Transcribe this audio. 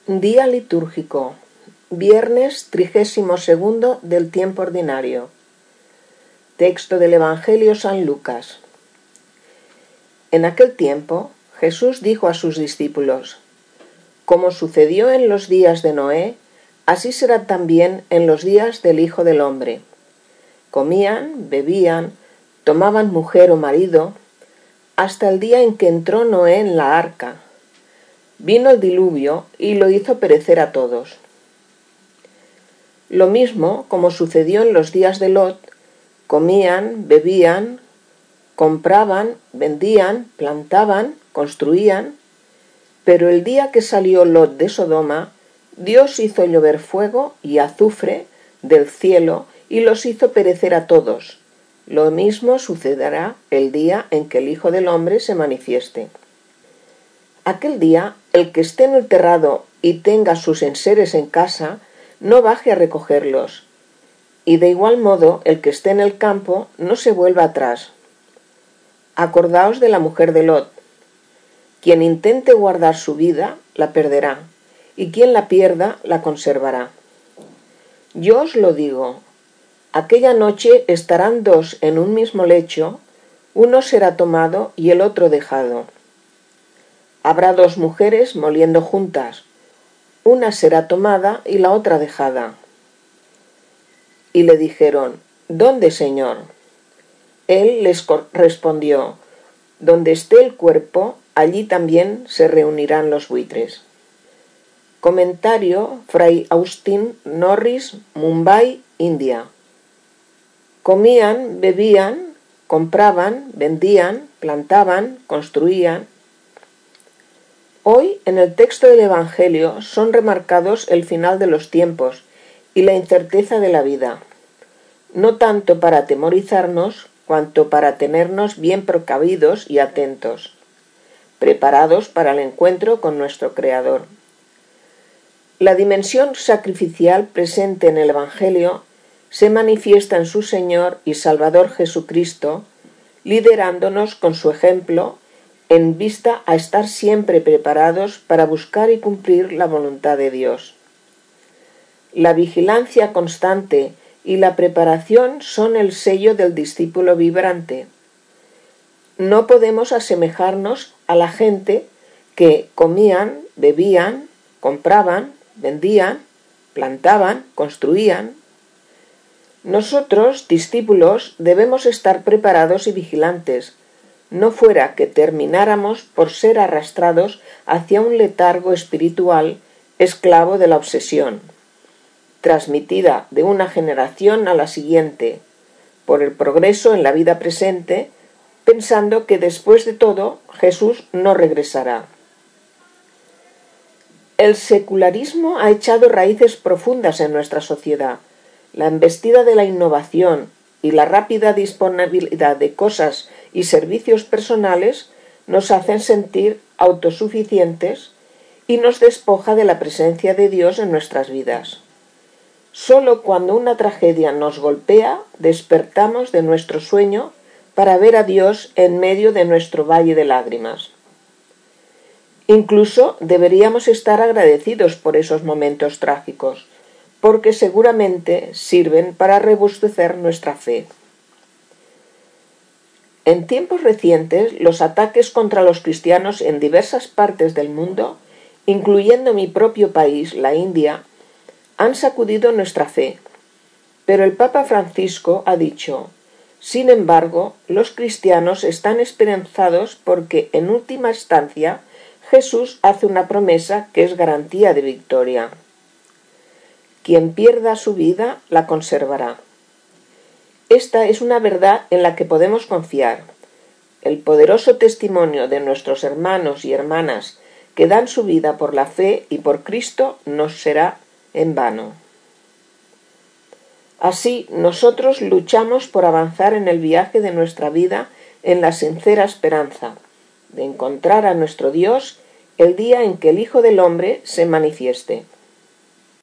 Día litúrgico, viernes 32 del tiempo ordinario. Texto del Evangelio San Lucas. En aquel tiempo, Jesús dijo a sus discípulos: Como sucedió en los días de Noé, así será también en los días del Hijo del Hombre. Comían, bebían, tomaban mujer o marido, hasta el día en que entró Noé en la arca. Vino el diluvio y lo hizo perecer a todos. Lo mismo como sucedió en los días de Lot: comían, bebían, compraban, vendían, plantaban, construían, pero el día que salió Lot de Sodoma, Dios hizo llover fuego y azufre del cielo y los hizo perecer a todos. Lo mismo sucederá el día en que el Hijo del Hombre se manifieste. Aquel día, el que esté en el terrado y tenga sus enseres en casa, no baje a recogerlos, y de igual modo el que esté en el campo no se vuelva atrás. Acordaos de la mujer de Lot. Quien intente guardar su vida, la perderá, y quien la pierda, la conservará. Yo os lo digo, aquella noche estarán dos en un mismo lecho, uno será tomado y el otro dejado. Habrá dos mujeres moliendo juntas, una será tomada y la otra dejada. Y le dijeron: ¿Dónde, Señor? Él les respondió: Donde esté el cuerpo, allí también se reunirán los buitres. Comentario: Fray Austin Norris, Mumbai, India. Comían, bebían, compraban, vendían, plantaban, construían. Hoy, en el texto del Evangelio, son remarcados el final de los tiempos y la incerteza de la vida, no tanto para atemorizarnos, cuanto para tenernos bien precavidos y atentos, preparados para el encuentro con nuestro Creador. La dimensión sacrificial presente en el Evangelio se manifiesta en su Señor y Salvador Jesucristo, liderándonos con su ejemplo en vista a estar siempre preparados para buscar y cumplir la voluntad de Dios. La vigilancia constante y la preparación son el sello del discípulo vibrante. No podemos asemejarnos a la gente que comían, bebían, compraban, vendían, plantaban, construían. Nosotros, discípulos, debemos estar preparados y vigilantes, no fuera que termináramos por ser arrastrados hacia un letargo espiritual, esclavo de la obsesión, transmitida de una generación a la siguiente, por el progreso en la vida presente, pensando que después de todo Jesús no regresará. El secularismo ha echado raíces profundas en nuestra sociedad. La embestida de la innovación y la rápida disponibilidad de cosas y servicios personales nos hacen sentir autosuficientes y nos despoja de la presencia de Dios en nuestras vidas. Solo cuando una tragedia nos golpea, despertamos de nuestro sueño para ver a Dios en medio de nuestro valle de lágrimas. Incluso deberíamos estar agradecidos por esos momentos trágicos, porque seguramente sirven para robustecer nuestra fe. En tiempos recientes, los ataques contra los cristianos en diversas partes del mundo, incluyendo mi propio país, la India, han sacudido nuestra fe. Pero el Papa Francisco ha dicho: sin embargo, los cristianos están esperanzados porque, en última instancia, Jesús hace una promesa que es garantía de victoria. Quien pierda su vida, la conservará. Esta es una verdad en la que podemos confiar. El poderoso testimonio de nuestros hermanos y hermanas que dan su vida por la fe y por Cristo nos será en vano. Así, nosotros luchamos por avanzar en el viaje de nuestra vida en la sincera esperanza de encontrar a nuestro Dios el día en que el Hijo del Hombre se manifieste.